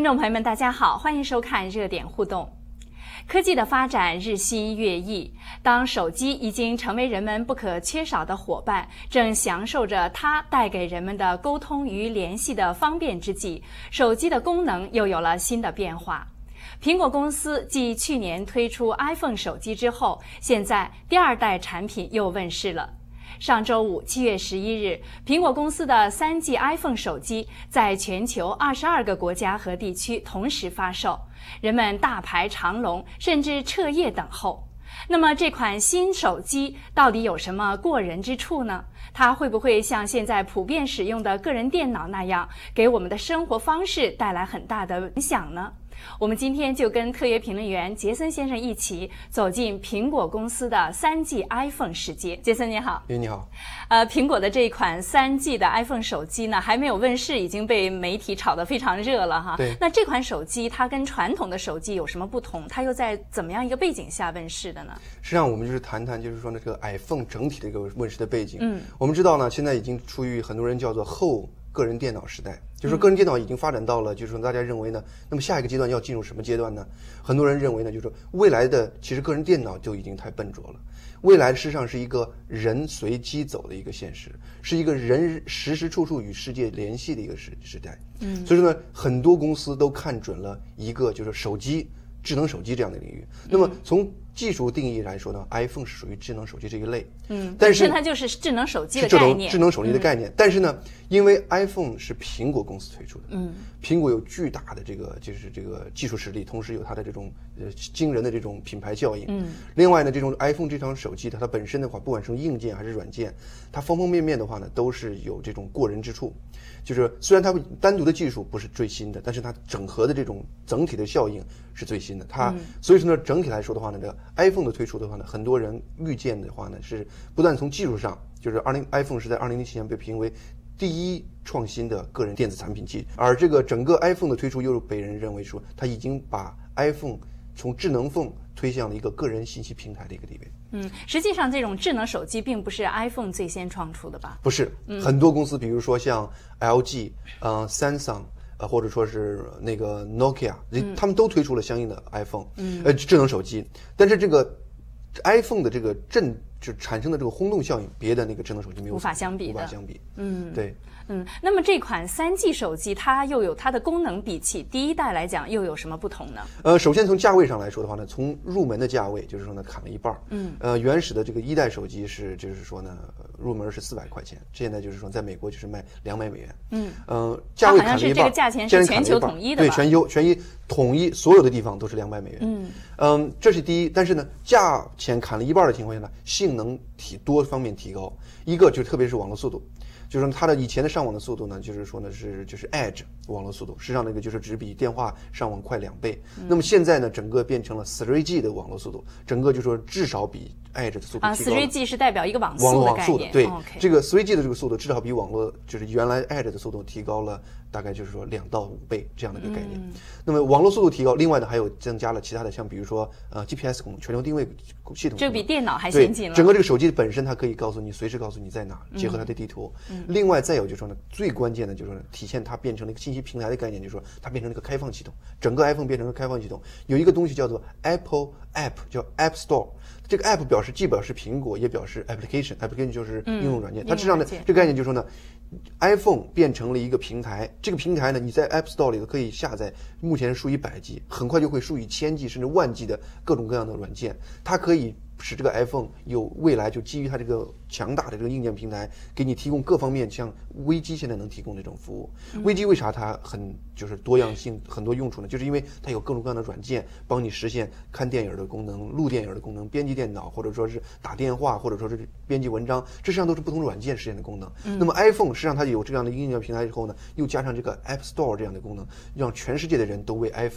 观众朋友们，大家好，欢迎收看热点互动。科技的发展日新月异，当手机已经成为人们不可缺少的伙伴，正享受着它带给人们的沟通与联系的方便之际，手机的功能又有了新的变化。苹果公司继去年推出 iPhone 手机之后，现在第二代产品又问世了。上周五7月11日，苹果公司的3G iPhone 手机在全球22个国家和地区同时发售，人们大排长龙，甚至彻夜等候。那么这款新手机到底有什么过人之处呢？它会不会像现在普遍使用的个人电脑那样，给我们的生活方式带来很大的影响呢？我们今天就跟特约评论员杰森先生一起走进苹果公司的3G iPhone 世界。杰森你好。 你好。 苹果的这一款3G 的 iPhone 手机呢，还没有问世，已经被媒体炒得非常热了哈。 对。 那这款手机它跟传统的手机有什么不同？它又在怎么样一个背景下问世的呢？ 实际上我们就是谈谈，就是说呢，这个 iPhone 整体的一个问世的背景。我们知道呢，现在已经处于很多人叫做后个人电脑时代，就是说个人电脑已经发展到了，就是说大家认为呢，那么下一个阶段要进入什么阶段呢？很多人认为呢，就是说未来的其实个人电脑就已经太笨拙了，未来事实上是一个人随机走的一个现实，是一个人时时处处与世界联系的一个时代。所以说呢，很多公司都看准了一个就是手机、智能手机这样的领域。那么从技术定义来说呢 ，iPhone 是属于智能手机这一类。但是它就是智能手机的概念。 智能手机的概念。但是呢，因为 iPhone 是苹果公司推出的，苹果有巨大的这个技术实力，同时有它的这种惊人的这种品牌效应。另外呢，这种 iPhone 这款手机它本身的话，不管是硬件还是软件，它方方面面的话呢，都是有这种过人之处。就是虽然它单独的技术不是最新的，但是它整合的这种整体的效应是最新的。所以说呢，整体来说的话呢，这个 iPhone 的推出的话呢，很多人预见的话呢，是不但从技术上，就是iPhone 是在2007年被评为第一创新的个人电子产品机，而这个整个 iPhone 的推出又被人认为说，它已经把 iPhone 从智能phone推向了一个个人信息平台的一个地位。 实际上这种智能手机并不是 iPhone 最先创出的吧？ 不是，很多公司，比如说像 LG、Samsung。或者说是那个 Nokia，他们都推出了相应的 iPhone，智能手机。但是这个 iPhone 的这个就产生的这个轰动效应，别的那个智能手机没有无法相比。 对。 那么这款3G 手机它又有它的功能比起第一代来讲又有什么不同呢？ 首先从价位上来说的话呢，从入门的价位就是说呢砍了一半。原始的这个一代手机是就是说呢入门是400块钱，现在就是说在美国就是卖200美元。价位砍了一半， 它好像是这个价钱是全球统一的吧？ 对，全一统一，所有的地方都是200美元。这是第一。但是呢，价钱砍了一半的情况下呢，性能多方面提高。一个就特别是网络速度。就是它的以前的上网的速度呢，就是说呢就是 Edge 网络速度，实际上那个就是只比电话上网快2倍。那么现在呢，整个变成了 3G 的网络速度，整个就说至少比 Edge 的速度提高了。 3G 是代表一个网速的概念。 对，这个 3G 的这个速度至少比网络就是原来 Edge 的速度提高了大概就是说2到5倍这样的一个概念。那么网络速度提高，另外呢还有增加了其他的，像比如说GPS 功能、全球定位系统， 这比电脑还先进了。 整个这个手机本身它可以随时告诉你在哪，结合它的地图。另外再有就是说呢，最关键的就是说呢，体现它变成了一个信息平台的概念，就是说它变成了一个开放系统，整个 iPhone 变成了开放系统。有一个东西叫做 Apple App， 叫 App Store。这个 App 既表示苹果，也表示 application 就是应用软件。它实际上呢，这个概念就是说呢，iPhone 变成了一个平台，这个平台呢，你在 App Store 里头可以下载，目前数以百计，很快就会数以千计甚至万计的各种各样的软件，它可以使这个 iPhone 有未来就基于它这个强大的这个硬件平台，给你提供各方面像微机现在能提供的这种服务。微机为啥它就是多样性很多用处呢？就是因为它有各种各样的软件帮你实现看电影的功能、录电影的功能、编辑电脑，或者说是打电话，或者说是编辑文章，这实际上都是不同软件实现的功能。那么 iPhone 实际上它有这样的硬件平台之后呢，又加上这个 App Store 这样的功能，让全世界的人都为 iPhone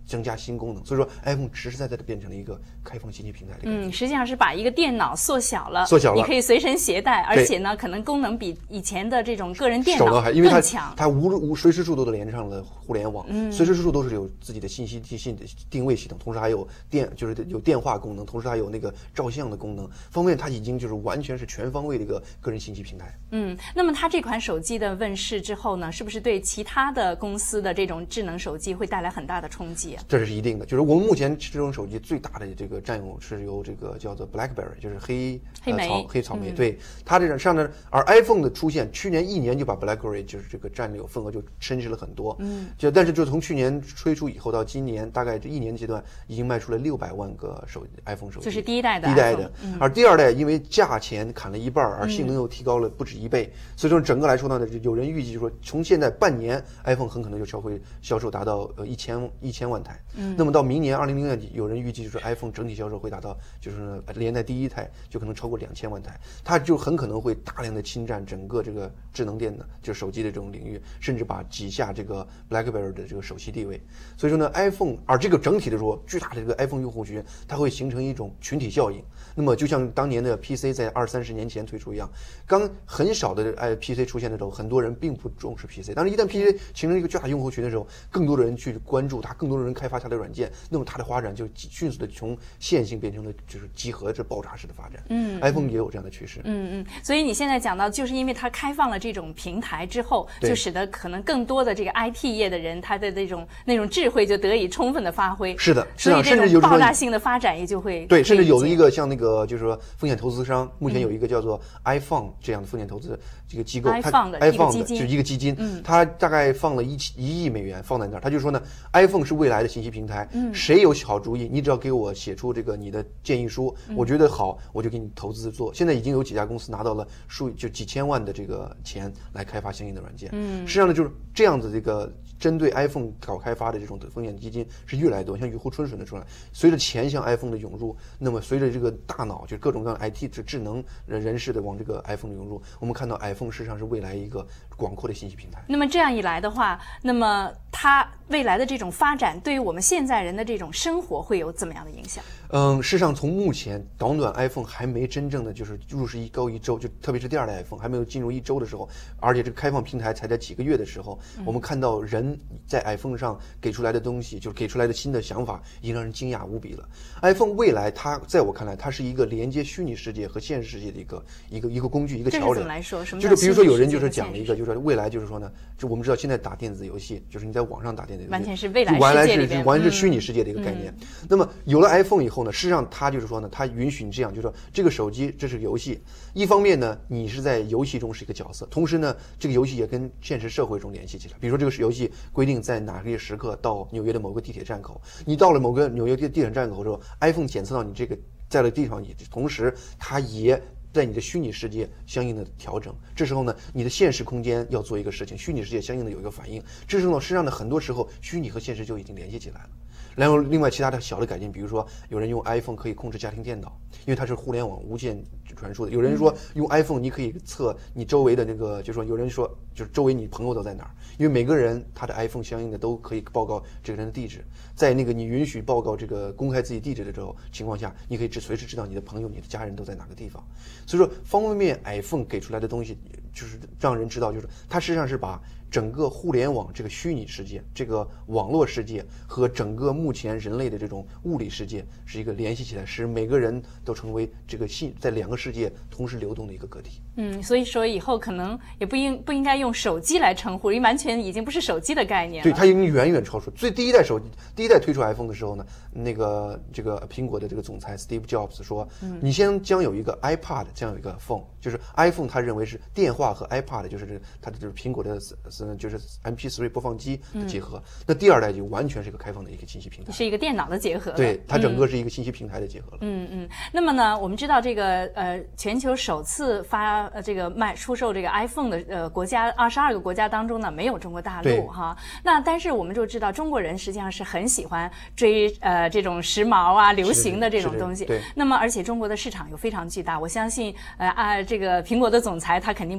增加新功能。所以说 iPhone 实实在在的变成了一个开放信息平台的概念。 实际上是把一个电脑缩小了， 你可以随身携带，而且呢，可能功能比以前的这种个人电脑因为更强。 它随时处都连上了互联网，随时处都是有自己的信息定位系统，同时还有有电话功能，同时还有那个照相的功能，方面它已经就是完全是全方位的一个个人信息平台。 那么它这款手机的问世之后呢，是不是对其他的公司的这种智能手机会带来很大的冲击啊？ 这是一定的，就是我们目前这种手机最大的这个占有是由这个叫做 BlackBerry， 就是黑草莓，对它这上呢，而 iPhone 的出现，去年1年就把 BlackBerry 就是这个占有份额就升值了很多，但是就从去年推出以后到今年，大概这1年的阶段，已经卖出了600万个iPhone 手机， 就是第一代的， 而第2代因为价钱砍了一半，而性能又提高了不止1倍，所以说整个来说呢，有人预计就是说，从现在半年 iPhone 很可能就销售达到1000万台，那么到明年2006年底，有人预计就是 iPhone 整体销售会达到就是连带第一台就可能超过2000万台，它就很可能会大量的侵占整个这个智能电的就是手机的这种领域，甚至把挤下这个 BlackBerry 的这个首席地位。所以说呢 ，iPhone 而这个整体的说，巨大的这个 iPhone 用户群，它会形成一种群体效应。那么就像当年的 PC 在20-30年前推出一样，刚很少的PC 出现的时候，很多人并不重视 PC， 但是一旦 PC 形成一个巨大用户群的时候，更多的人去关注它，更多的人开发它的软件，那么它的发展就迅速的从线性变成了就是集合这爆炸式的发展。iPhone 也有这样的趋势。 所以你现在讲到，就是因为它开放了这种平台之后，就使得可能更多的这个 IT 业的人，他的那种智慧就得以充分的发挥。 是的， 所以这种爆炸性的发展也就会对，甚至有一个像那个就是说风险投资商，目前有一个叫做 iFund 这样的风险投资这个机构 ，iFund 的就是一个基金，它大概放了1亿美元放在那儿，他就说呢 ，iPhone 是未来的信息平台，谁有好主意，你只要给我写出这个你的建议书，我觉得好，我就给你投资做。现在已经有几家公司拿到了几千万的这个钱来开发相应的软件。实际上呢，就是这样子这个针对 iPhone 搞开发的这种风险基金是越来越多，像雨后春笋的出来。随着钱向 iPhone 的涌入，那么随着这个大脑就各种各样的 IT 智能人士的往这个 iPhone 涌入，我们看到 iPhone 事实上是未来一个广阔的信息平台。 那么这样一来的话，那么它未来的这种发展对于我们现在人的这种生活会有怎么样的影响？ 事实上从目前短 iPhone 还没真正的就是入世1周，就特别是第2代 iPhone 还没有进入1周的时候，而且这个开放平台才在几个月的时候，我们看到人在 iPhone 上给出来的东西，就是给出来的新的想法，已经让人惊讶无比了。iPhone 未来它在我看来，它是一个连接虚拟世界和现实世界的一个工具，一个桥梁。 这是怎么来说？什么就是比如说有人就是讲了一个，就是未来就是说呢，就我们知道现在打电子游戏，就是你在网上打电子游戏， 完全是未来世界里边， 完全是虚拟世界的一个概念。那么有了 iPhone 以后呢，事实上它就是说呢，它允许你这样，就是说这个手机这是游戏，一方面呢，你是在游戏中是一个角色，同时呢，这个游戏也跟现实社会中联系起来。比如说这个游戏规定在哪个时刻到纽约的某个地铁站口，你到了某个纽约地铁站口之后 ，iPhone 检测到你这个在了地方，同时它也在你的虚拟世界相应的调整。这时候呢，你的现实空间要做一个事情，虚拟世界相应的有一个反应。这时候呢，实际上呢，很多时候虚拟和现实就已经联系起来了。然后另外其他的小的改进，比如说有人用 iPhone 可以控制家庭电脑，因为它是互联网无线传输的。有人说用 iPhone 你可以测你周围的那个，就是说有人说就是周围你朋友都在哪儿，因为每个人他的 iPhone 相应的都可以报告这个人的地址。在那个你允许报告这个公开自己地址的时候情况下，你可以随时知道你的朋友、你的家人都在哪个地方。所以说方方面面 iPhone 给出来的东西，就是让人知道，就是它实际上是把整个互联网这个虚拟世界、这个网络世界和整个目前人类的这种物理世界是一个联系起来，使每个人都成为这个在两个世界同时流动的一个个体。 所以说以后可能也不应该用手机来称呼，因为完全已经不是手机的概念了。 对，它已经远远超出。所以第一代推出 iPhone 的时候呢，那个这个苹果的这个总裁 Steve Jobs 说，你先将有一个 iPad， 这样有一个 phone， 就是 iPhone 他认为是电话和 iPad 就是它的就是苹果的就是 MP3 播放机的结合。那第二代就完全是一个开放的一个信息平台， 是一个电脑的结合。 对，它整个是一个信息平台的结合了。 那么呢，我们知道这个全球首次出售这个 iPhone 的国家22个国家当中呢，没有中国大陆哈。那但是我们就知道中国人实际上是很喜欢追这种时髦啊、流行的这种东西。 对。 那么而且中国的市场又非常巨大，我相信这个苹果的总裁他肯定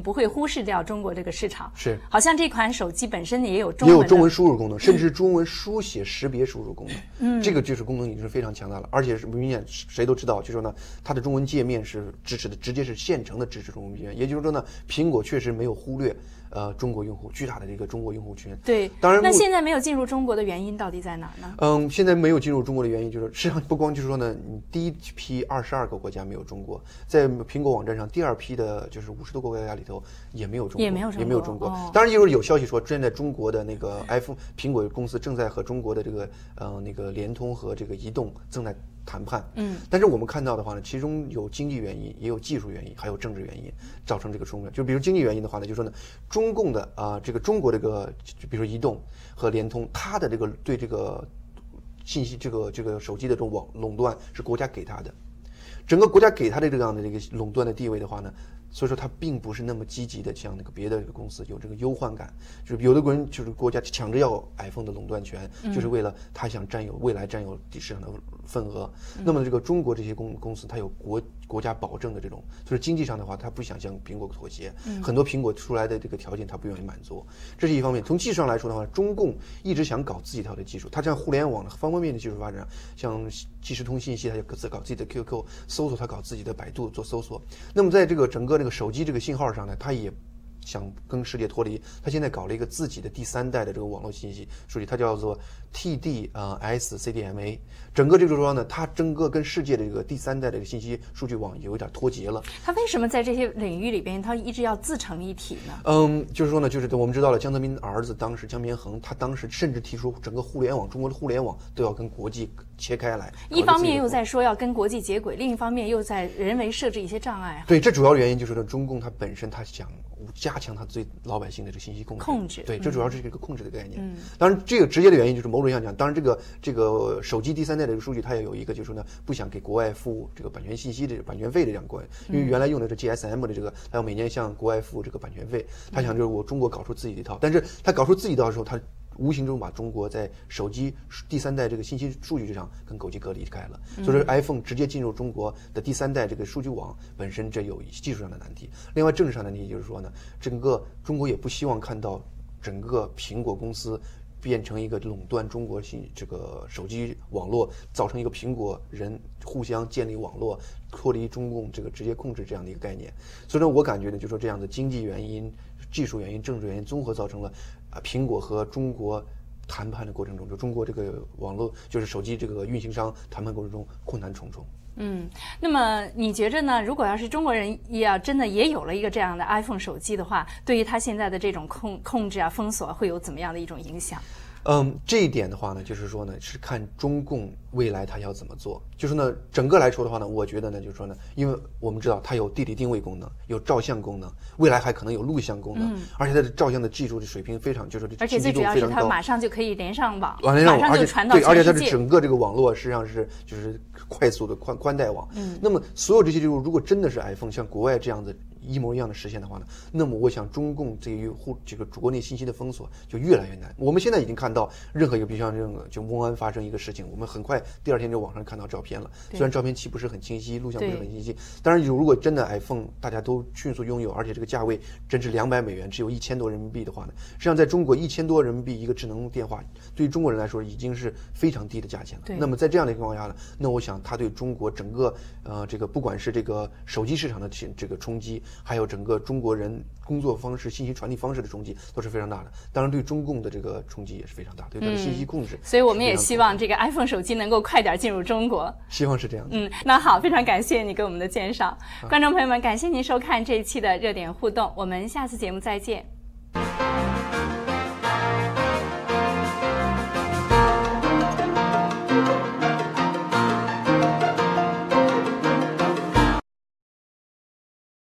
不会忽视掉中国这个市场。 是， 好像这款手机本身也有中文， 也有中文输入功能，甚至中文书写识别输入功能。这个就是功能已经是非常强大了，而且是明显谁都知道，就说呢，它的中文界面是支持的，直接是现成的支持中文界面。也就是说呢，苹果确实没有忽略中国用户巨大的这个中国用户群。 对， 当然那现在没有进入中国的原因到底在哪呢？ 现在没有进入中国的原因就是，实际上不光就是说呢，你第一批22个国家没有中国，在苹果网站上第二批的就是50多个国家里头也没有中国， 也没有中国。 当然，就是有消息说，现在中国的那个苹果公司正在和中国的这个那个联通和这个移动正在谈判。但是我们看到的话呢，其中有经济原因，也有技术原因，还有政治原因造成这个冲突。就比如经济原因的话呢，就说呢，中共的这个中国这个，比如说移动和联通，它的这个对这个信息这个手机的这种垄断是国家给它的，整个国家给它的这样的这个垄断的地位的话呢，所以说它并不是那么积极的像那个别的这个公司有这个忧患感，就是有的国人就是国家抢着要 iPhone 的垄断权，就是为了他想未来占有市场的份额。那么这个中国这些公司它有国家保证的这种，就是经济上的话，它不想向苹果妥协，很多苹果出来的这个条件它不愿意满足，这是一方面。从技术上来说的话，中共一直想搞自己一套的技术，它像互联网的方方面面的技术发展，像即时通信息，它就搞自己的 QQ 搜索，它搞自己的百度做搜索。那么在这个整个这个手机这个信号上呢，它也想跟世界脱离，它现在搞了一个自己的第3代的这个网络信息数据，它叫做 TD-SCDMA。整个这个说呢，它整个跟世界的这个第3代的这个信息数据网有一点脱节了。 它为什么在这些领域里边，它一直要自成一体呢？ 就是说呢，就是我们知道了江泽民的儿子当时江绵恒，他当时甚至提出整个互联网，中国的互联网都要跟国际切开来。 一方面又在说要跟国际接轨，另一方面又在人为设置一些障碍。 对，这主要原因就是说中共它本身它想加强它对老百姓的这个信息控制。对，这主要是这个控制的概念。当然，这个直接的原因就是某种意义上讲，当然这个手机第3代的这个数据，它也有一个就是说呢，不想给国外付这个版权信息的版权费的这样关，因为原来用的是 GSM 的这个，它要每年向国外付这个版权费，他想就是我中国搞出自己的一套，但是他搞出自己的时候，他无形中把中国在手机第3代这个信息数据上跟国际隔离开了，所以说 iPhone 直接进入中国的第3代这个数据网本身这有技术上的难题。另外政治上的难题就是说呢，整个中国也不希望看到整个苹果公司变成一个垄断中国这个手机网络，造成一个苹果人互相建立网络，脱离中共这个直接控制这样的一个概念。所以说我感觉呢，就说这样的经济原因、技术原因、政治原因综合造成了苹果和中国谈判的过程中，就中国这个网络就是手机这个运行商谈判过程中困难重重。 那么你觉着呢？如果要是中国人要真的也有了一个这样的 iPhone 手机的话，对于他现在的这种控制啊、封锁会有怎么样的一种影响？ 这一点的话呢，就是说呢，是看中共未来它要怎么做。就是呢，整个来说的话呢，我觉得呢，就是说呢，因为我们知道它有地理定位功能，有照相功能，未来还可能有录像功能，而且它的照相的技术的水平非常，就是而且最主要是它马上就可以连上网， 马上就传到全世界。 而且它的整个这个网络实际上是就是快速的宽带网。那么所有这些技术，如果真的是 iPhone 像国外这样子一模一样的实现的话呢，那么我想中共对于这个国内信息的封锁就越来越难。我们现在已经看到任何一个，比如像这种就瓮安发生一个事情，我们很快第2天就网上看到照片了。虽然照片不是很清晰，录像不是很清晰，当然如果真的 iPhone 大家都迅速拥有，而且这个价位真是200美元，只有1000多人民币的话呢，实际上在中国1000多人民币一个智能电话，对于中国人来说已经是非常低的价钱了。那么在这样的情况下呢，那我想它对中国整个这个不管是这个手机市场的这个冲击，还有整个中国人工作方式、信息传递方式的冲击都是非常大的。当然，对中共的这个冲击也是非常大，对它的信息控制。 所以我们也希望这个 iPhone 手机能够快点进入中国。 希望是这样的。 那好，非常感谢你给我们的介绍。观众朋友们，感谢您收看这一期的热点互动，我们下次节目再见。